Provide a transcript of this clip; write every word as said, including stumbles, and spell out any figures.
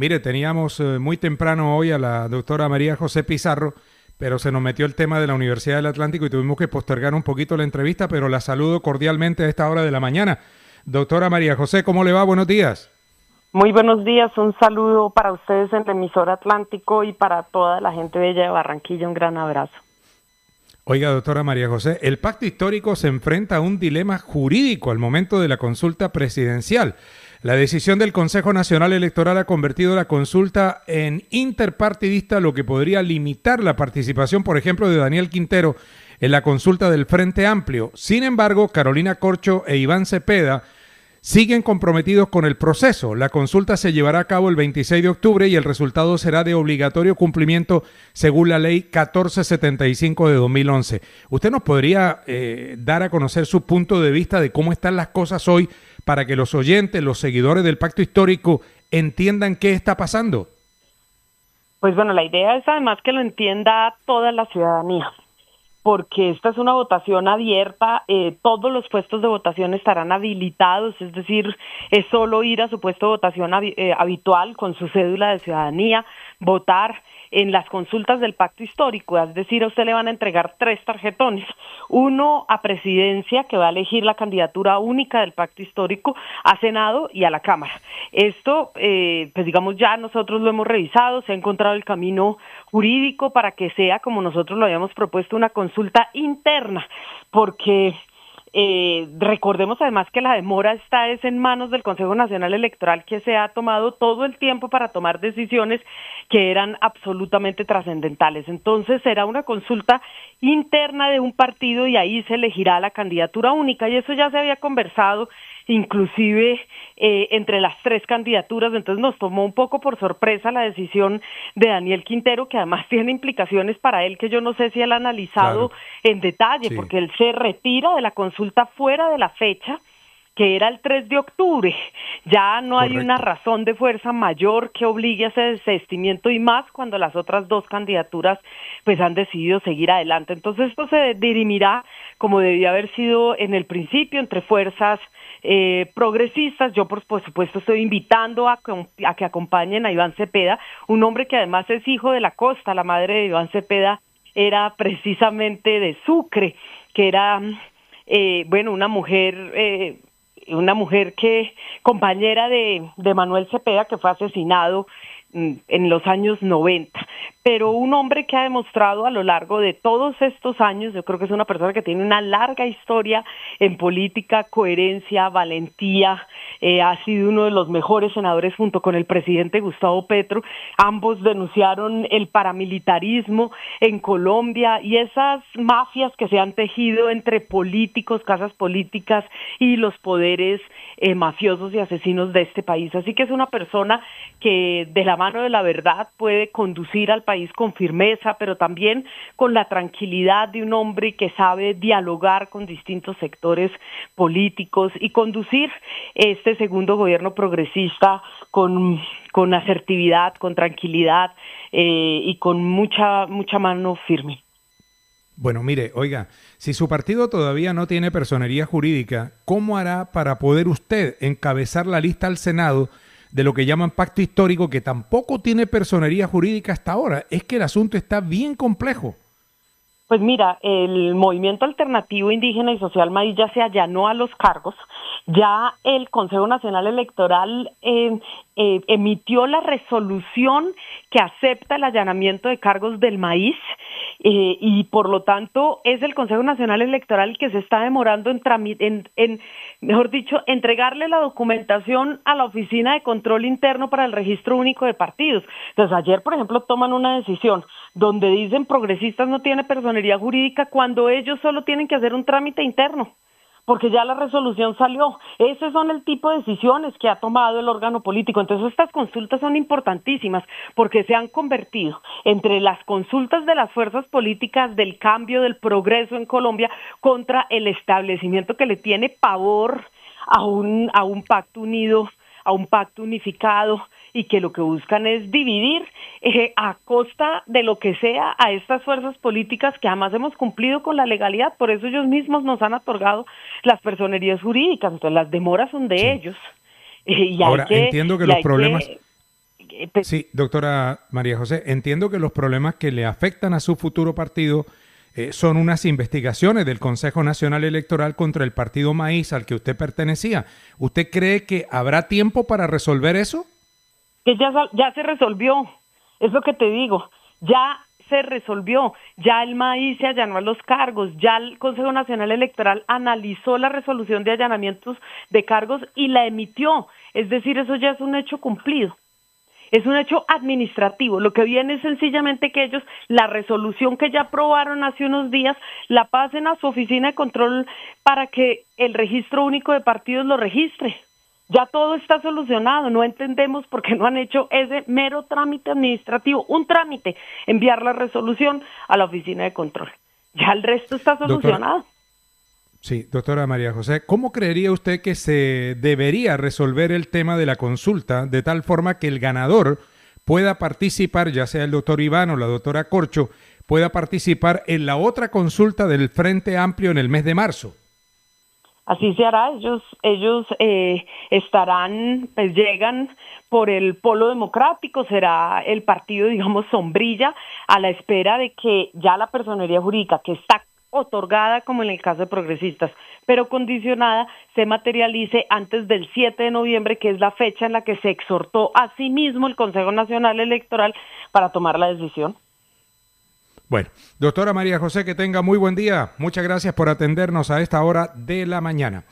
Mire, teníamos eh, muy temprano hoy a la doctora María José Pizarro, pero se nos metió el tema de la Universidad del Atlántico y tuvimos que postergar un poquito la entrevista, pero la saludo cordialmente a esta hora de la mañana. Doctora María José, ¿cómo le va? Buenos días. Muy buenos días, un saludo para ustedes en la emisora Atlántico y para toda la gente bella de Barranquilla, un gran abrazo. Oiga, doctora María José, el pacto histórico se enfrenta a un dilema jurídico al momento de la consulta presidencial. La decisión del Consejo Nacional Electoral ha convertido la consulta en interpartidista, lo que podría limitar la participación, por ejemplo, de Daniel Quintero en la consulta del Frente Amplio. Sin embargo, Carolina Corcho e Iván Cepeda siguen comprometidos con el proceso. La consulta se llevará a cabo el veintiséis de octubre y el resultado será de obligatorio cumplimiento según la ley catorce setenta y cinco de dos mil once. ¿Usted nos podría eh, dar a conocer su punto de vista de cómo están las cosas hoy para que los oyentes, los seguidores del pacto histórico entiendan qué está pasando? Pues bueno, la idea es además que lo entienda toda la ciudadanía, porque esta es una votación abierta, eh, todos los puestos de votación estarán habilitados, es decir, es solo ir a su puesto de votación hab- eh, habitual con su cédula de ciudadanía, votar en las consultas del pacto histórico, es decir, a usted le van a entregar tres tarjetones, uno a presidencia, que va a elegir la candidatura única del pacto histórico, a Senado y a la Cámara. Esto, eh, pues digamos, ya nosotros lo hemos revisado, se ha encontrado el camino jurídico para que sea, como nosotros lo habíamos propuesto, una consulta interna, porque Eh, recordemos además que la demora está es en manos del Consejo Nacional Electoral, que se ha tomado todo el tiempo para tomar decisiones que eran absolutamente trascendentales. Entonces será una consulta interna de un partido y ahí se elegirá la candidatura única, y eso ya se había conversado inclusive eh, entre las tres candidaturas. Entonces nos tomó un poco por sorpresa la decisión de Daniel Quintero, que además tiene implicaciones para él que yo no sé si él ha analizado Claro. en detalle, Sí. porque él se retira de la consulta fuera de la fecha, que era el tres de octubre. Ya no hay una Correcto. razón de fuerza mayor que obligue a ese desistimiento, y más cuando las otras dos candidaturas pues han decidido seguir adelante. Entonces esto se dirimirá, como debía haber sido en el principio, entre fuerzas eh, progresistas. Yo por, por supuesto estoy invitando a, a que acompañen a Iván Cepeda, un hombre que además es hijo de la costa. La madre de Iván Cepeda era precisamente de Sucre, que era eh, bueno, una mujer eh, una mujer que, compañera de, de Manuel Cepeda, que fue asesinado mm, en los años noventa, pero un hombre que ha demostrado a lo largo de todos estos años, yo creo que es una persona que tiene una larga historia en política, coherencia, valentía, eh, ha sido uno de los mejores senadores junto con el presidente Gustavo Petro. Ambos denunciaron el paramilitarismo en Colombia y esas mafias que se han tejido entre políticos, casas políticas y los poderes eh, mafiosos y asesinos de este país. Así que es una persona que de la mano de la verdad puede conducir al país con firmeza, pero también con la tranquilidad de un hombre que sabe dialogar con distintos sectores políticos y conducir este segundo gobierno progresista con, con asertividad, con tranquilidad eh, y con mucha, mucha mano firme. Bueno, mire, oiga, si su partido todavía no tiene personería jurídica, ¿cómo hará para poder usted encabezar la lista al Senado de lo que llaman pacto histórico, que tampoco tiene personería jurídica hasta ahora? Es que el asunto está bien complejo. Pues mira, el Movimiento Alternativo Indígena y Social Maíz ya se allanó a los cargos, ya el Consejo Nacional Electoral eh, eh, emitió la resolución que acepta el allanamiento de cargos del maíz, eh, y por lo tanto es el Consejo Nacional Electoral el que se está demorando en, en, en, mejor dicho, entregarle la documentación a la Oficina de Control Interno para el Registro Único de Partidos. Entonces ayer, por ejemplo, toman una decisión donde dicen progresistas no tiene personería jurídica cuando ellos solo tienen que hacer un trámite interno, porque ya la resolución salió. Esos son el tipo de decisiones que ha tomado el órgano político. Entonces estas consultas son importantísimas porque se han convertido entre las consultas de las fuerzas políticas del cambio, del progreso en Colombia, contra el establecimiento que le tiene pavor a un, a un pacto unido, a un pacto unificado, y que lo que buscan es dividir eh, a costa de lo que sea a estas fuerzas políticas que jamás hemos cumplido con la legalidad. Por eso ellos mismos nos han otorgado las personerías jurídicas. Entonces las demoras son de Sí. ellos. Eh, y Ahora, hay que, entiendo que y los hay problemas... que Eh, pues, Sí, doctora María José, entiendo que los problemas que le afectan a su futuro partido eh, son unas investigaciones del Consejo Nacional Electoral contra el partido Maíz al que usted pertenecía. ¿Usted cree que habrá tiempo para resolver eso? que ya, sal- ya se resolvió, es lo que te digo, ya se resolvió, ya el maíz se allanó a los cargos, ya el Consejo Nacional Electoral analizó la resolución de allanamientos de cargos y la emitió, es decir, eso ya es un hecho cumplido. Es un hecho administrativo. Lo que viene es sencillamente que ellos, la resolución que ya aprobaron hace unos días, la pasen a su oficina de control para que el registro único de partidos lo registre. Ya todo está solucionado. No entendemos por qué no han hecho ese mero trámite administrativo, un trámite, enviar la resolución a la oficina de control. Ya el resto está solucionado. Doctora, sí, doctora María José, ¿cómo creería usted que se debería resolver el tema de la consulta de tal forma que el ganador pueda participar, ya sea el doctor Iván o la doctora Corcho, pueda participar en la otra consulta del Frente Amplio en el mes de marzo? Así se hará, ellos, ellos eh, estarán, pues llegan por el polo democrático, será el partido, digamos, sombrilla, a la espera de que ya la personería jurídica, que está otorgada como en el caso de progresistas, pero condicionada, se materialice antes del siete de noviembre, que es la fecha en la que se exhortó a sí mismo el Consejo Nacional Electoral para tomar la decisión. Bueno, doctora María José, que tenga muy buen día. Muchas gracias por atendernos a esta hora de la mañana.